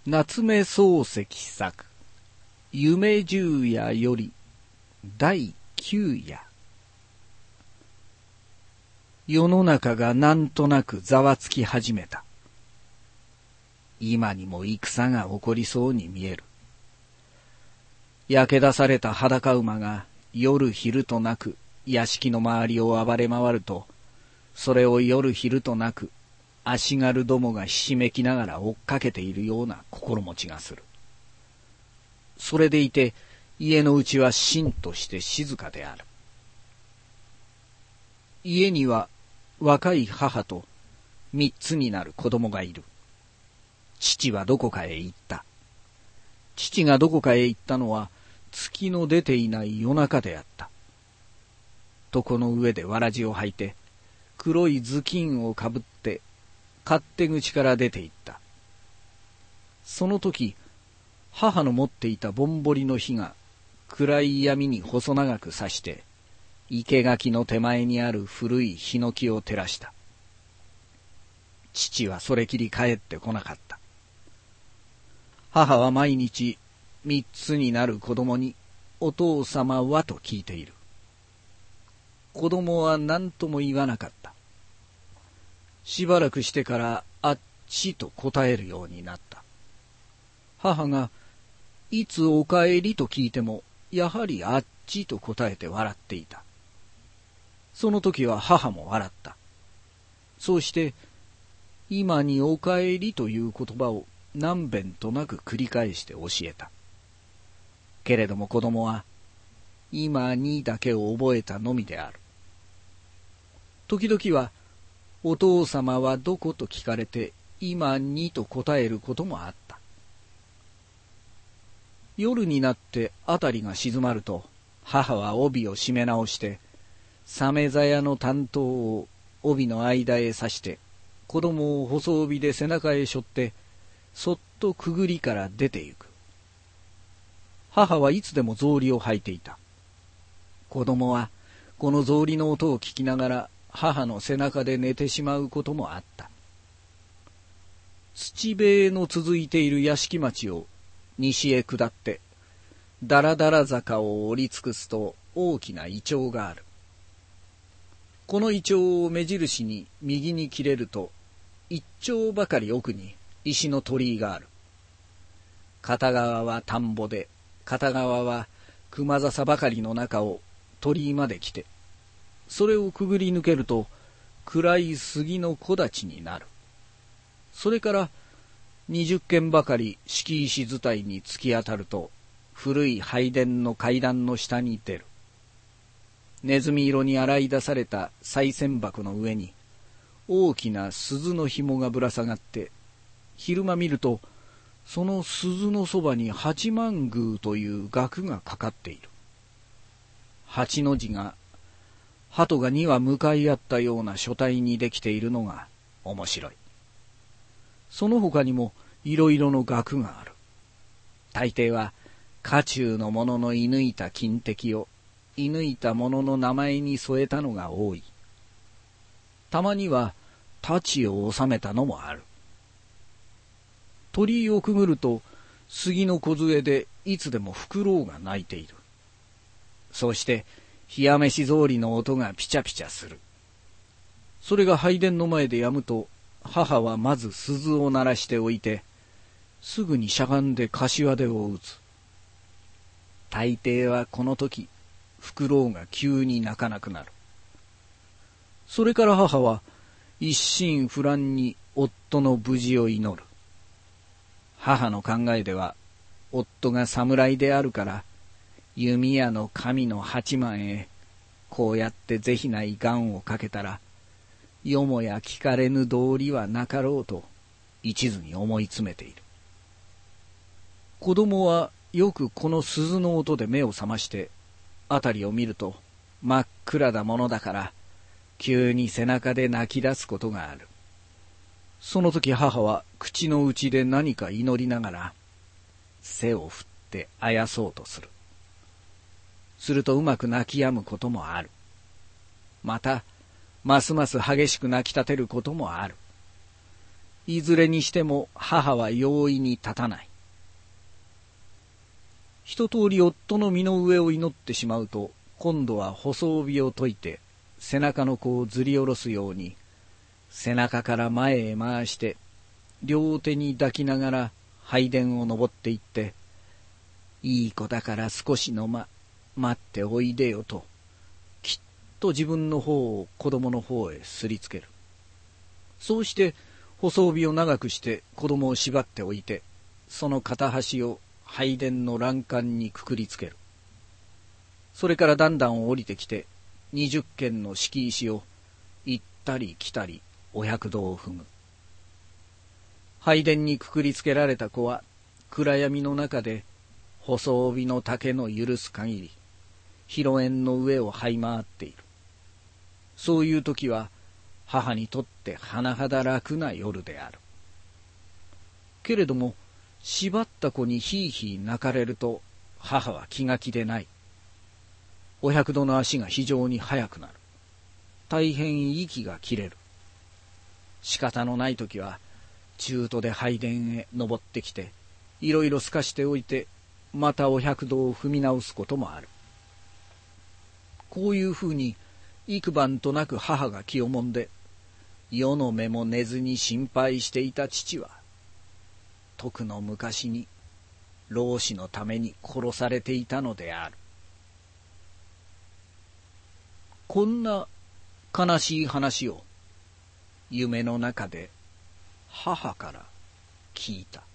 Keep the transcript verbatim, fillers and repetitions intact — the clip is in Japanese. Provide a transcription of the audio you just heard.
夏目漱石作夢十夜より第九夜。世の中がなんとなくざわつき始めた。今にも戦が起こりそうに見える。焼け出された裸馬が夜昼となく屋敷の周りを暴れ回ると、それを夜昼となく足軽どもがひしめきながら追っかけているような心持ちがする。それでいて家のうちは静として静かである。家には若い母と三つになる子供がいる。父はどこかへ行った。父がどこかへ行ったのは月の出ていない夜中であった。床の上でわらじを履いて黒い頭巾をかぶって勝手口から出て行った。その時、母の持っていたぼんぼりの火が暗い闇に細長く差して生垣の手前にある古いヒノキを照らした。父はそれきり帰ってこなかった。母は毎日三つになる子供にお父様はと聞いている。子供は何とも言わなかった。しばらくしてからあっちと答えるようになった。母がいつお帰りと聞いてもやはりあっちと答えて笑っていた。その時は母も笑った。そうして今にお帰りという言葉を何遍となく繰り返して教えた。けれども子供は今にだけを覚えたのみである。時々はお父様はどこと聞かれて今にと答えることもあった。夜になってあたりが静まると母は帯を締め直してサメ座屋の担当を帯の間へ刺して子供を細帯で背中へ背負ってそっとくぐりから出て行く。母はいつでも草履を履いていた。子供はこの草履の音を聞きながら母の背中で寝てしまうこともあった。土塀の続いている屋敷町を西へ下ってだらだら坂を降り尽くすと大きなイチョウがある。このイチョウを目印に右に切れると一丁ばかり奥に石の鳥居がある。片側は田んぼで片側は熊笹ばかりの中を鳥居まで来て、それをくぐり抜けると暗い杉の木立になる。それから二十軒ばかり敷石伝いに突き当たると古い拝殿の階段の下に出る。ネズミ色に洗い出された賽銭箱の上に大きな鈴の紐がぶら下がって、昼間見るとその鈴のそばに八幡宮という額がかかっている。八の字が鳩が二羽向かい合ったような書体にできているのが面白い。その他にもいろいろの額がある。大抵は家中の者の射抜いた金敵を射抜いた者の名前に添えたのが多い。たまには太刀を収めたのもある。鳥居をくぐると杉の梢でいつでもフクロウが鳴いている。そうして冷や飯草履の音がピチャピチャする。それが拝殿の前でやむと母はまず鈴を鳴らしておいてすぐにしゃがんで柏手を打つ。大抵はこの時フクロウが急に鳴かなくなる。それから母は一心不乱に夫の無事を祈る。母の考えでは夫が侍であるから弓矢の神の八幡へこうやって是非ない願をかけたらよもや聞かれぬ道理はなかろうと一途に思い詰めている。子供はよくこの鈴の音で目を覚まして辺りを見ると真っ暗なものだから急に背中で泣き出すことがある。その時母は口の内で何か祈りながら背を振ってあやそうとする。するとうまく泣き止むこともある。またますます激しく泣き立てることもある。 いずれにしても母は容易に立たない。一通り夫の身の上を祈ってしまうと、今度は細帯を解いて背中の子をずり下ろすように背中から前へ回して両手に抱きながら拝殿を登っていって、いい子だから少しの間待っておいでよと、きっと自分の方を子供の方へすりつける。そうして細帯を長くして子供を縛っておいて、その片端を拝殿の欄干にくくりつける。それからだんだん降りてきて、二十軒の敷石を行ったり来たりお百度を踏む。拝殿にくくりつけられた子は暗闇の中で細帯の丈の許す限り広縁の上を這い回っている。そういう時は母にとって甚だ楽な夜である。けれども縛った子にひいひい泣かれると母は気が気でない。お百度の足が非常に速くなる。大変息が切れる。仕方のない時は中途で拝殿へ登ってきていろいろ透かしておいて、またお百度を踏み直すこともある。こういうふうに幾晩となく母が気をもんで、夜の目も寝ずに心配していた父は、とくの昔に老子のために殺されていたのである。こんな悲しい話を夢の中で母から聞いた。